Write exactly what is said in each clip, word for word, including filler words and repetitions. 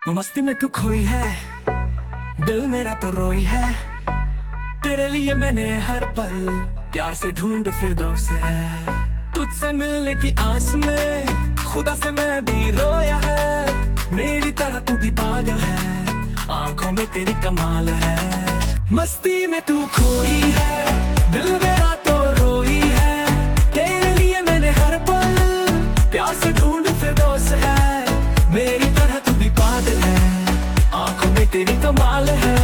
मस्ती में तू खोई है, दिल मेरा तो रोई है। तेरे लिए मैंने हर पल प्यार से ढूंढ फिरदौस है। तुझसे मिलने की आस में खुदा से मैं भी रोया है। मेरी तरह तू भी पागल है, आंखों में तेरी कमाल है। मस्ती में तू खोई है, दिल मेरा तो रोई है। तेरे लिए मैंने हर पल प्यार से ढूंढ फिरदौस है। मेरी तरह तू भी पागल है, आंखों में तेरी कमाल है।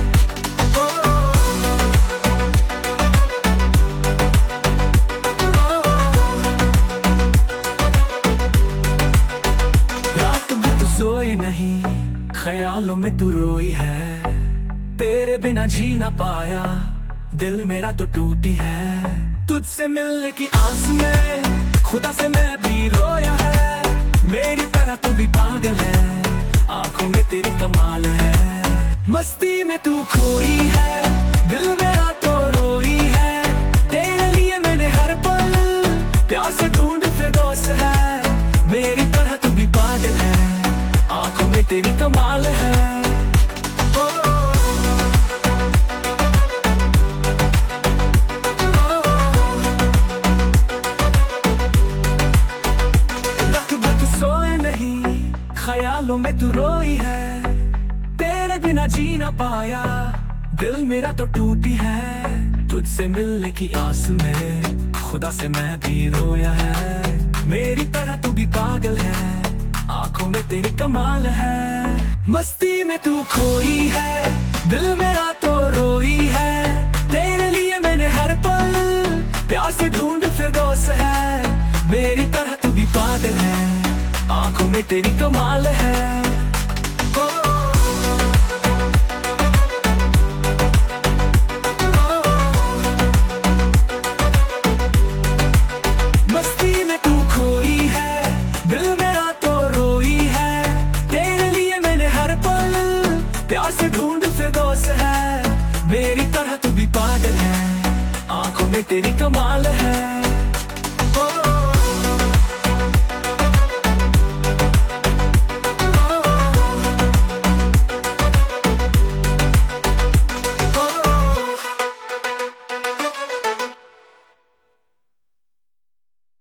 रात में तू सोई नहीं, ख्यालों में तू रोई है। तेरे बिना जी ना पाया, दिल मेरा तो टूटी है। तुझसे मिलने की आस में खुदा से मैं भी रोया है। मेरी तरह तू भी पागल है, आंखों में तेरी कमाल है। मस्ती में तू खोई है, दिल मेरा तो रोई है। तेरे लिए मैंने हर पल प्यार से ढूंढ फिरदौस है। मेरी तरह तू भी पागल है, आंखों में तेरी कमाल है। ख्यालों में तू रोई है, तेरे बिना जी ना पाया, दिल मेरा तो टूटी है। तुझसे मिलने की आस में खुदा से मैं भी रोया है। मेरी तरह तू भी पागल है, आंखों में तेरी कमाल है। मस्ती में तू खोई है, दिल मेरा तो रोई है। तेरे लिए मैंने हर पल प्यार से ढूंढ फिरदौस है। मेरी तरह तू भी पागल है, आंखों में तेरी कमाल है। ओ, मस्ती में तू खोई है, दिल मेरा तो रोई है। तेरे लिए मैंने हर पल प्यार से ढूंढ फिरदौस है। मेरी तरह तू भी पागल है, आंखों में तेरी कमाल है।